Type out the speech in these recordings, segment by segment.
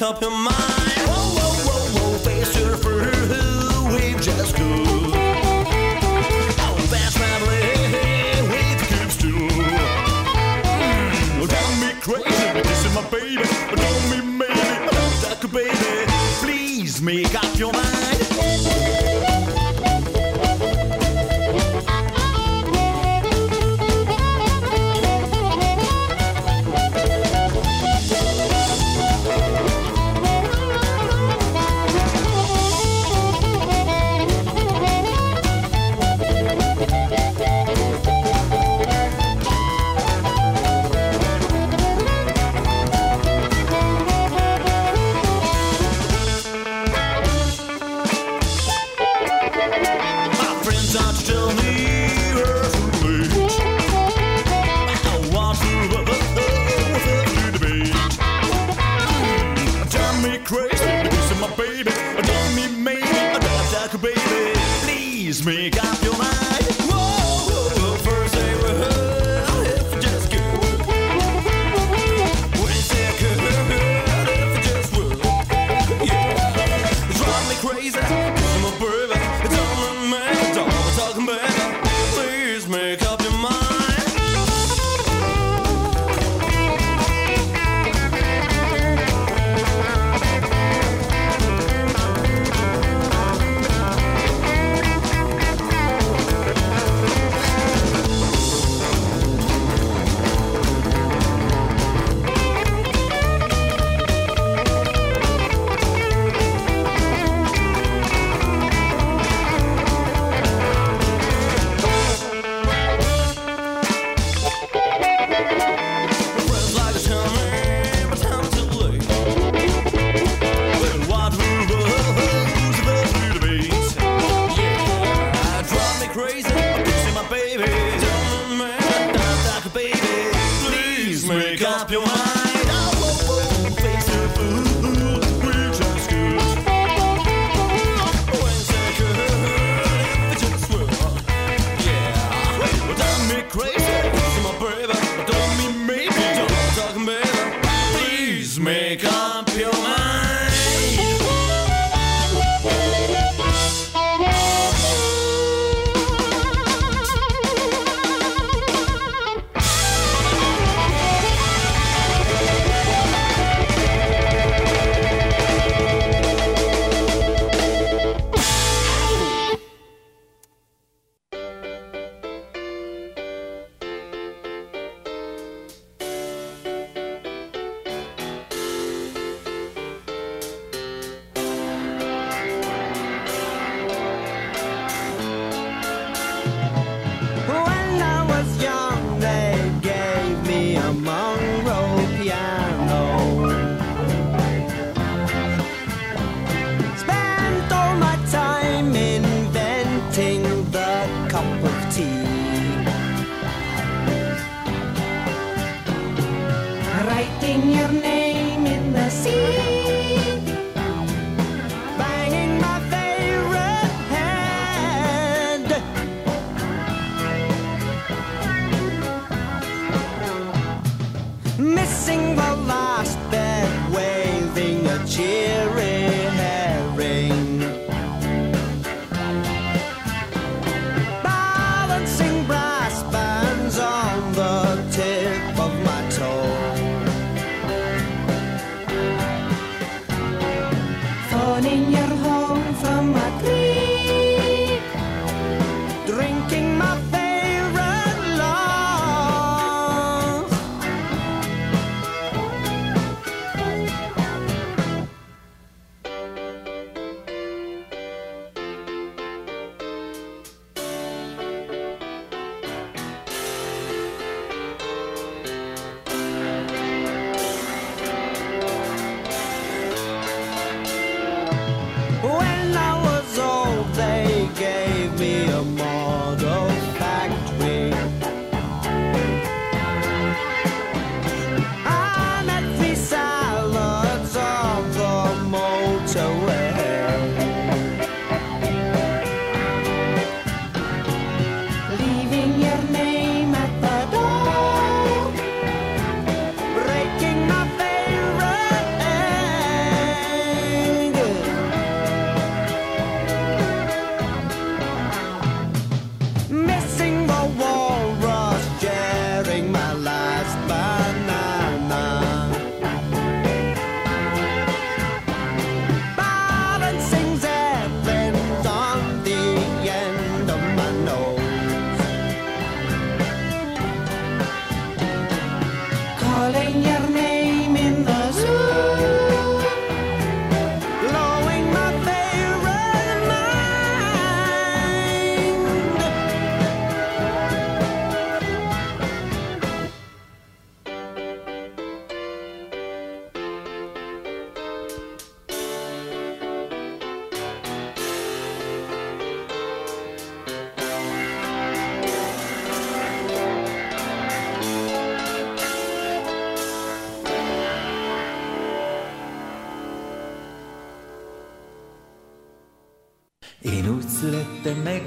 up your mind. Whoa, whoa, whoa, whoa, face to the fruit, we just cool. Oh, that's family, we keep still. Drive me crazy, but this is my baby. Don't me maybe, like a baby. Please make up your mind. Make up your mind. Whoa, whoa, whoa. First say well, if you just good. When you say good, if you just would. Yeah, drive me crazy. I'm a baby. It's all in me. It's all I'm talking about. Please make up your mind.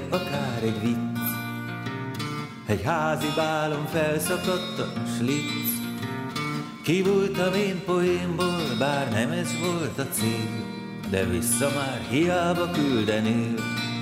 akár egy vicc. Egy házi bálon felszakadt a slitz. Kivultam én poénból, bár nem ez volt a cél, de vissza már hiába küldenél.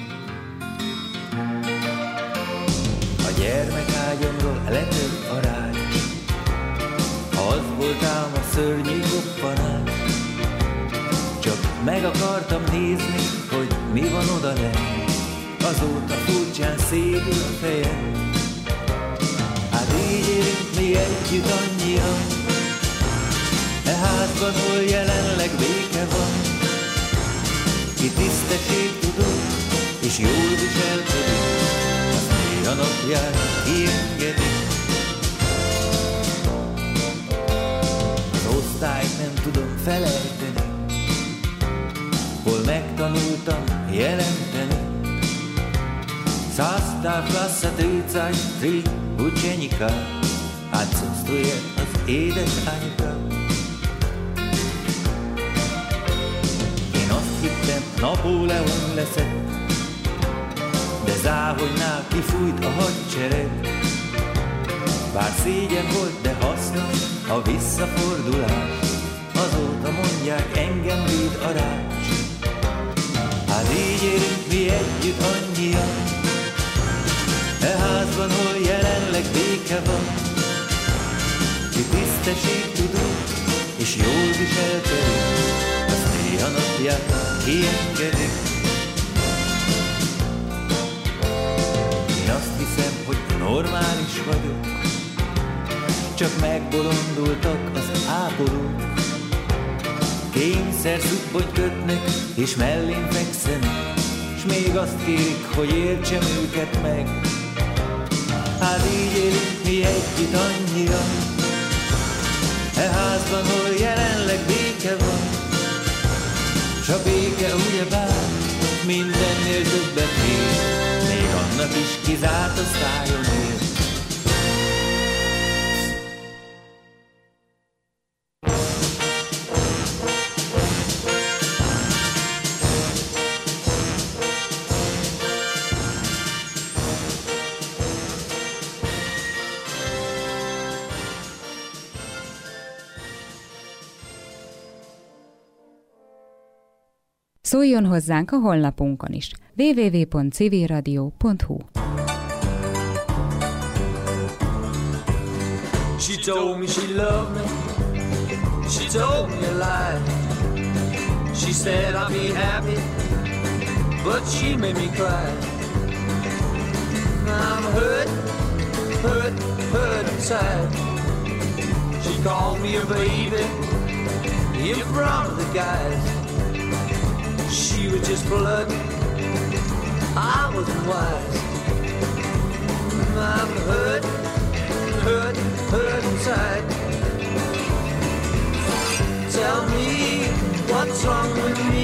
A gyermekágyomról letört a rács, az volt ám a szörnyű koppanás. Csak meg akartam nézni, hogy mi van odalent, azóta furcsán szédül a fejem. Hát így élünk mi együtt annyian, e házban, hol jelenleg béke van. Ki tisztességtudó és jól viselkedik, azt néha napján kiengedik. Az osztályt nem tudom felejteni, hol megtanultam jelenteni. Sastav klassa 33 učenika, отсутствует az édesanyuka. Én azt hittem, Napóleon leszek, de záhonynál kifújt a hadsereg. Bár szégyen volt, de hasznos a visszafordulás, azóta mondják, engem véd a rács. Hát így élünk mi együtt annyian, e házban, hol jelenleg béke van. Ki tisztességtudó és jól viselkedik, azt néha napján kiengedik. Én azt hiszem, hogy normális vagyok, csak megbolondultak az ápolók. Kényszer szubbonyt kötnek és mellén fekszenek, s még azt kérik, hogy értsem őket meg. Hát így élünk mi együtt annyian, e házban, hol jelenleg béke van. S a béke ugyebár mindennél többet ér, még annak is kizárt osztályon ér. Szóljon hozzánk a honlapunkon is, www.civilradio.hu. She told me she loved me, she told me a lie. She said I'd be happy, but she made me cry. I'm hurt, hurt, hurt inside. She called me a baby in front of the guys. She was just blood, I wasn't wise. I'm hurt, hurt, hurt inside. Tell me what's wrong with me.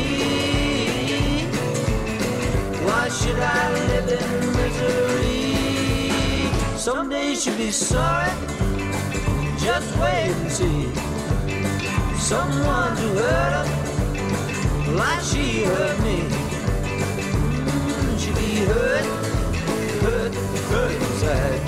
Why should I live in misery? Someday she'll be sorry, just wait and see. Someone to hurt her like she hurt me. She'll be hurt, hurt, hurt inside.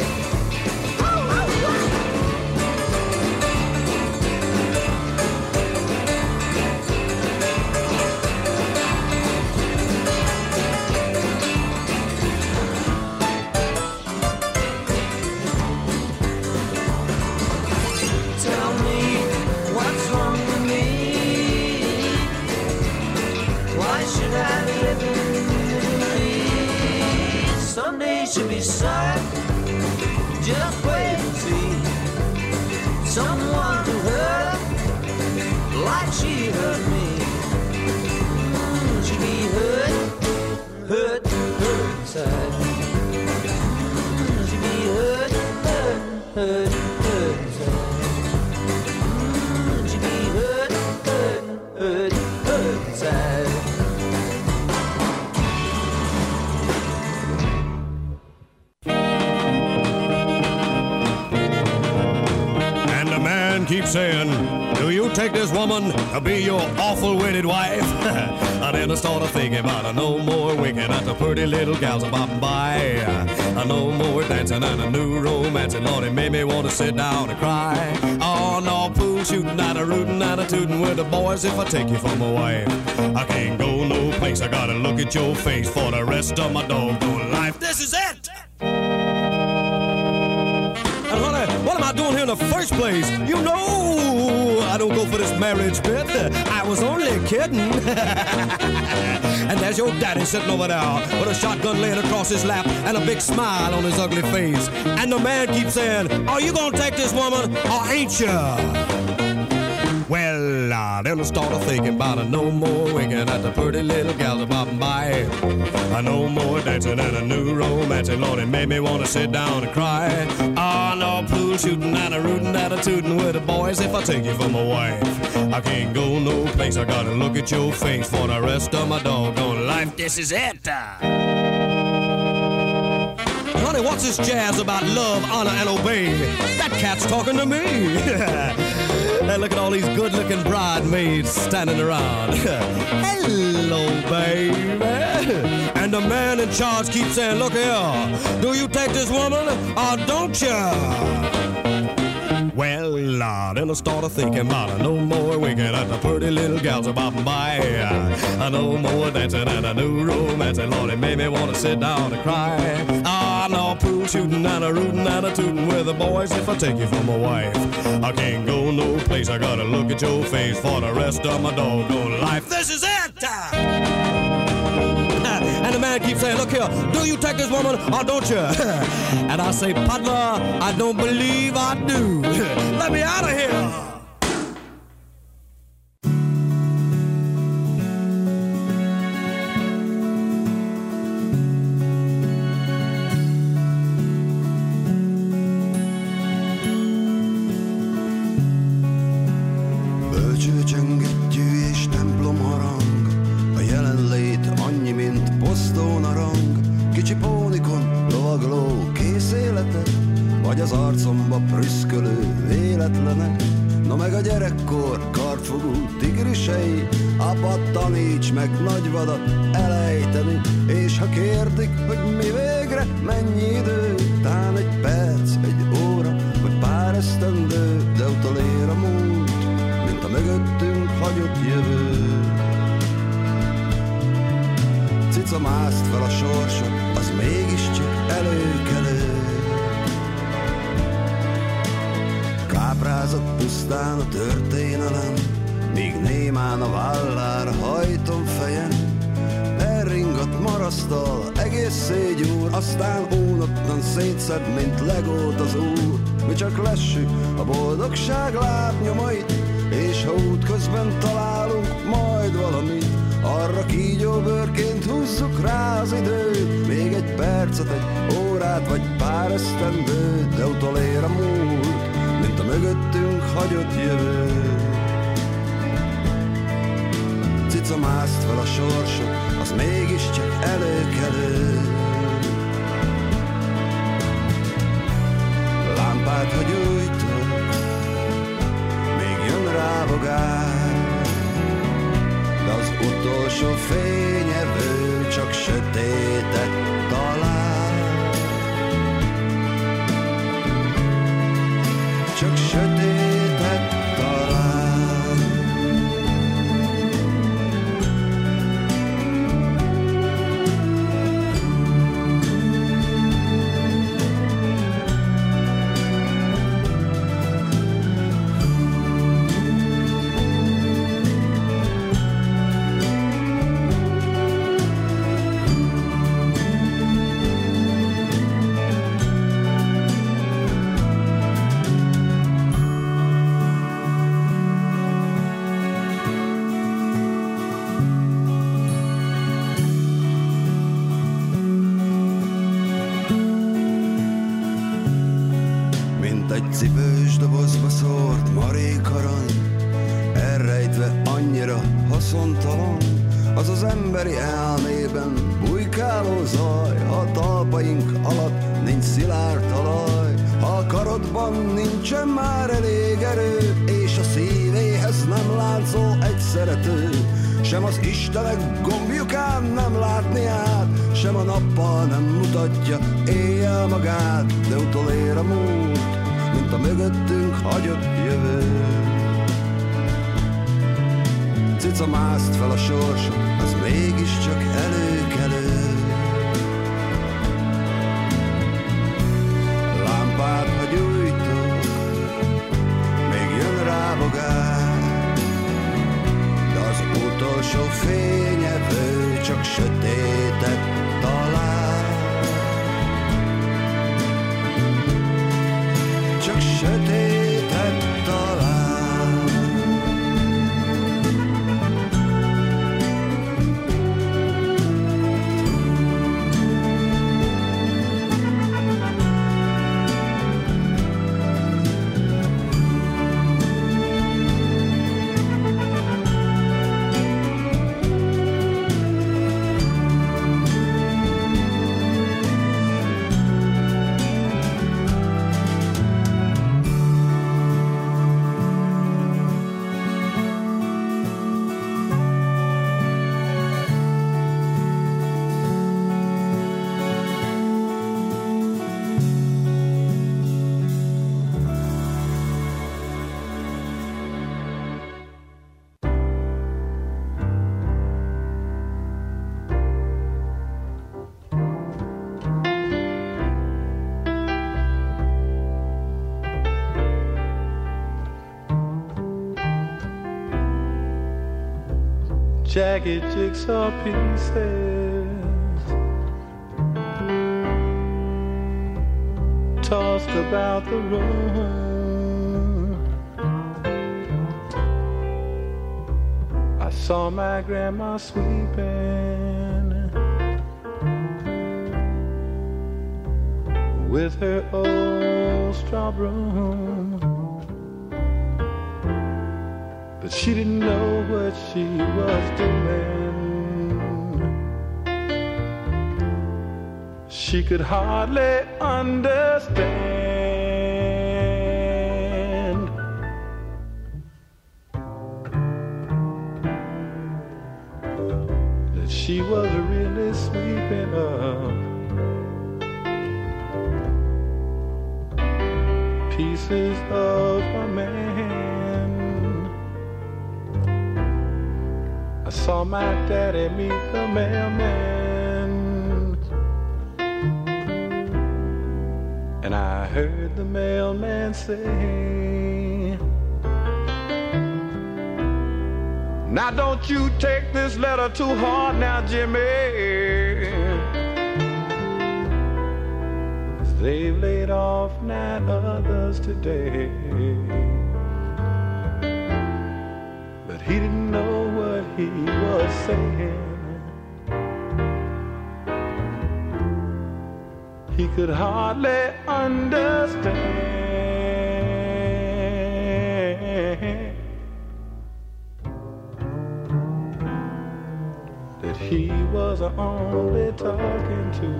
She'll be sorry, just wait and see. Someone to hurt her like she hurt me. She'll be hurt, hurt, hurt inside. She'll be hurt, hurt, hurt, hurt inside. She'll be hurt, hurt, hurt, hurt inside. Keep saying, do you take this woman to be your awful wedded wife? then I started thinking about no more winking at the pretty little gals bopping by. No more dancing and a new romance, and Lord, it made me want to sit down and cry. Oh, no, pool shooting and a rootin' and a tootin' with the boys if I take you for my wife. I can't go no place, I gotta look at your face for the rest of my doggone life. This is it! And honey, what am I doing here in the first place? You know I don't go for this marriage bit. I was only kidding. And there's your daddy sitting over there with a shotgun laying across his lap and a big smile on his ugly face. And the man keeps saying, are you gonna take this woman or ain't ya? Well, then I started thinking about no more winking at the pretty little gals bopping by. No more dancing and a new romance, and Lord, it made me want to sit down and cry. No pool shooting and a rootin' and a tootin' with the boys if I take you for my wife. I can't go no place, I gotta look at your face for the rest of my doggone life. This is it! Honey, what's this jazz about love, honor, and obey? That cat's talking to me. Hey, look at all these good-looking bridesmaids standing around. Hello, baby. And the man in charge keeps saying, look here, do you take this woman or don't ya? Well, then I started thinking about no more winking at the pretty little gals bopping by. No more dancing and a new romance, and Lord, it made me want to sit down and cry. No pool shooting and a rootin' and a tootin' with the boys if I take you for my wife. I can't go no place, I gotta look at your face for the rest of my doggone life. This is it! And the man keeps saying, look here, do you take this woman or don't you? And I say, partner, I don't believe I do. Let me out of here. Vagy az arcomba prüszkölő véletlenek, no meg a gyerekkor kardfogó tigrisei, abba taníts meg nagyvadat elejteni, és ha kérdik, hogy mi végre mennyi idő, talán egy perc, egy óra, vagy pár esztendő, de utolér a múlt, mint a mögöttünk hagyott jövő. Cica mászt fel a sorsot, az mégiscsak előkelő. Káprázott pusztán a történelem, míg némán a vállára hajtom fejem. Elringott marasztal, egész gyúr, aztán unottan szétszed, mint legót az úr. Mi csak lessük a boldogság lábnyomait, és ha útközben találunk majd valamit, arra kígyóbőrként húzzuk rá az időt. Még egy percet, egy órát, vagy pár esztendőt, de utolér a múlt, mint a mögöttünk hagyott jövő. Cica mászt fel a sorsot, az mégiscsak előkelő. Lámpát, hogy újtok, még jön rávogás, de az utolsó fényevő csak sötétet talál. Csak sötétet talál. Cipős dobozba szórt marék arany, elrejtve annyira haszontalan, az az emberi elmében bujkáló zaj. Ha a talpaink alatt nincs szilárd talaj, ha a karodban nincsen már elég erő, és a szívéhez nem láncol egy szerető, sem az Istenek gombjukán nem látni át, sem a nappal nem mutatja éjjel magát, de utolér a múlt, mint a mögöttünk hagyott jövő. Cica mászt fel a sorson, az mégiscsak előkelő. Lámpát, ha gyújtok, még jön rá bogár, de az utolsó fényevő csak sötétet talál. Csak sötétet talál. Jagged jigsaw pieces tossed about the room. I saw my grandma sweeping with her old straw broom. But she didn't know what she was doing. She could hardly understand that she was really sweeping up pieces of a man. I saw my daddy meet the mailman, and I heard the mailman say, now don't you take this letter too hard now, Jimmy. They've laid off 9 others today. But he didn't know what he was saying. He could hardly understand that he was only talking to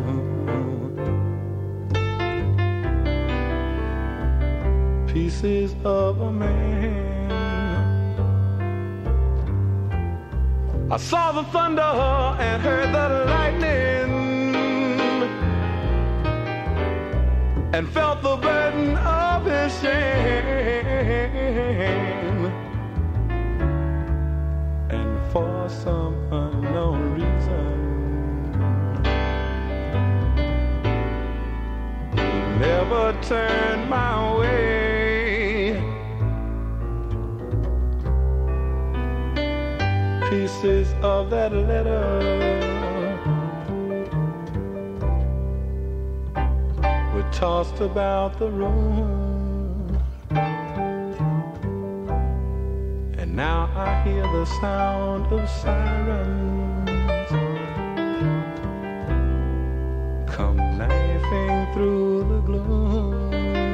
pieces of a man. I saw the thunder and heard the lightning and felt the burden of his shame. And for some unknown reason, he never turned my way. Pieces of that letter were tossed about the room, and now I hear the sound of sirens come knifing through the gloom.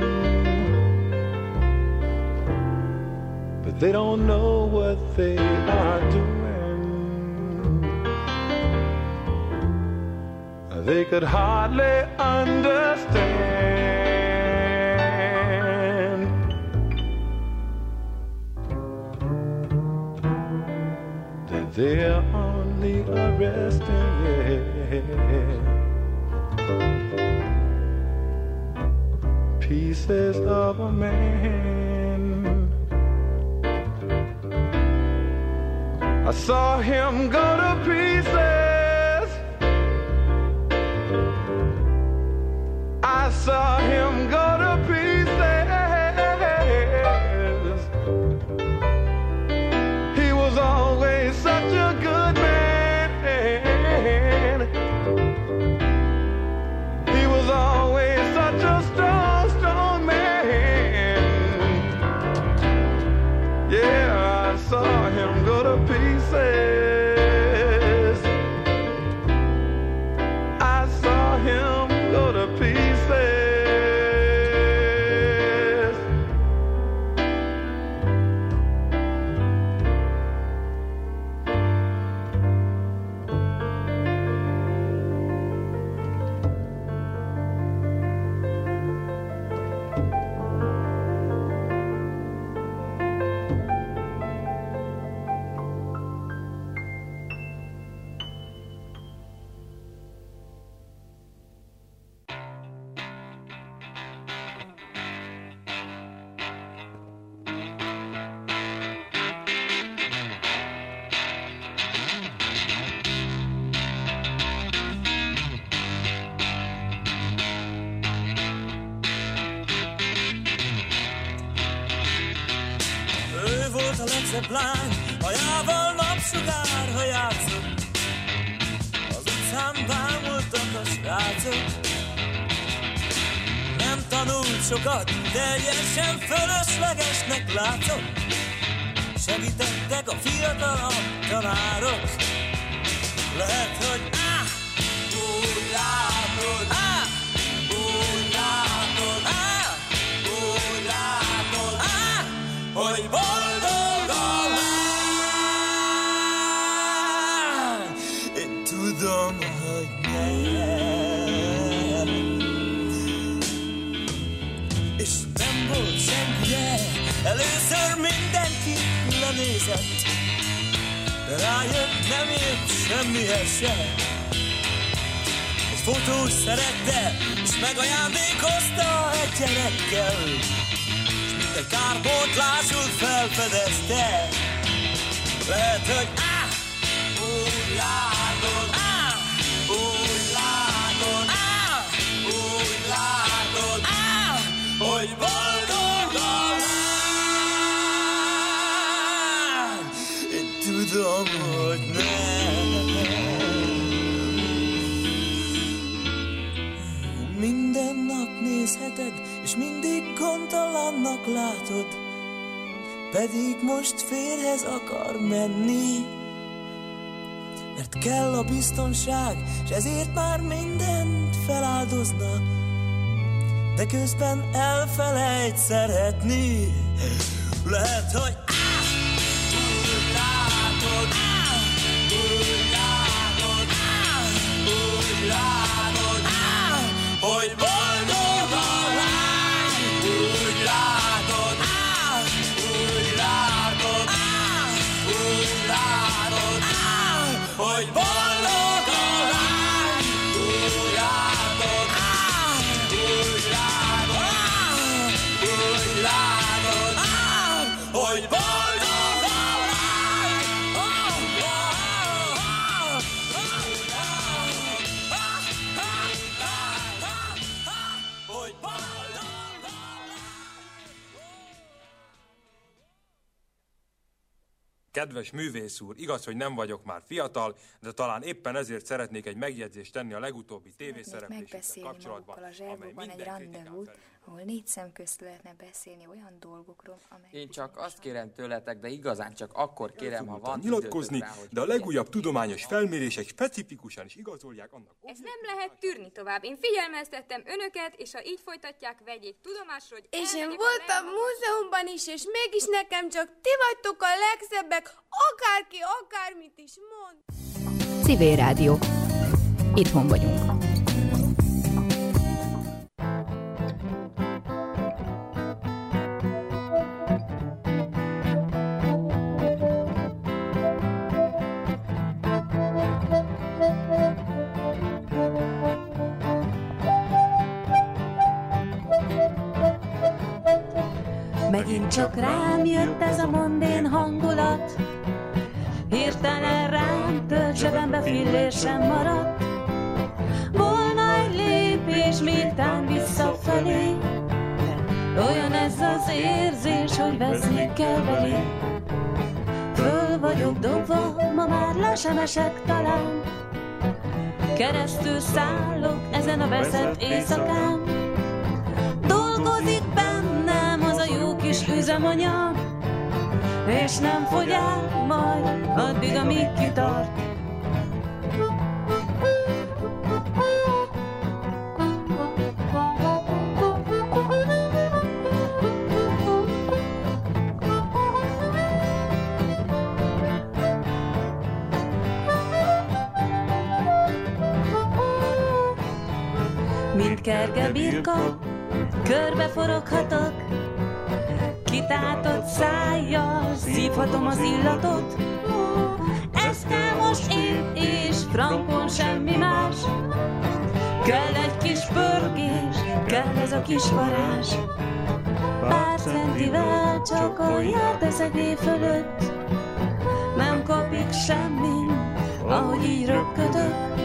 But they don't know what they are doing. They could hardly understand that they're only arresting pieces of a man. I saw him go to pieces. I saw him go to pieces. He was always such a good man. He was always such a strong, strong man. Yeah, I saw him go to pieces. I saw him go to pieces. A legszebb lány, hajával napsugárha játszott. Az utcán bámultak a srácok. Nem tanult sokat, teljesen fölöslegesnek látszott. Segítettek a fiatalabb tanárok. Lehet, hogy úgy látod, úgy látod, úgy látod, hogy boldog a lány. Én tudom, hogy nem. És nem volt senkire, először mindenki lenézett, de rájött, nem ért semmihez se. Egy fotós szerette, és megajándékozta egy gyerekkel. Egy kárpótlásul felfedezte. Lehet, hogy úgy látod, úgy látod, úgy látod, hogy boldog a lány. Én tudom, hogy nem. Minden nap nézheted, és mindig gondtalannak látod, pedig most férjhez akar menni, mert kell a biztonság, s ezért már mindent feláldozna, de közben elfelejt szeretni. Lehet, hogy úgy látod, úgy látod, úgy látod, hogy boldog a lány. Úgy látod, úgy látod, úgy látod, hogy boldog a lány. Úgy látod, úgy látod, úgy látod, hogy boldog a lány. Kedves művész úr, igaz, hogy nem vagyok már fiatal, de talán éppen ezért szeretnék egy megjegyzést tenni a legutóbbi tévészereplésekkel kapcsolatban, amely egy rendezvút, ahol 4 szem közt lehetne beszélni olyan dolgokról, amelyek... Én csak azt kérem tőletek, de igazán csak akkor kérem, ha van nyilatkozni, rá, de a legújabb tudományos felmérések specifikusan is igazolják annak... Ez nem lehet tűrni tovább. Én figyelmeztettem önöket, és ha így folytatják, vegyék tudomásra, hogy... És én voltam múzeumban is, és mégis nekem csak ti vagytok a legszebbek, akárki akármit is mond. Civil Rádió. Itthon vagyunk. Megint csak rám jött ez a mondén hangulat, hirtelen rám tört, zsebembe fillér sem maradt. Volna egy lépés, miután visszafelé, olyan ez az érzés, hogy veszni kell belé. Föl vagyok dobva, ma már le sem esek talán, keresztül szállok ezen a veszett éjszakán. Dolgozik bennem az a jó kis üzemanyag, és nem fogy el majd addig, amíg kitart. Mint kerge birka, körbeforoghatok, kitátott szájjal szívhatom az illatot. Ez kell most én, és frankon semmi más. Kell egy kis pörgés, kell ez a kis varázs. Pár centivel csak a járdeszegély fölött, nem kapik semmi, ahogy így röpködök.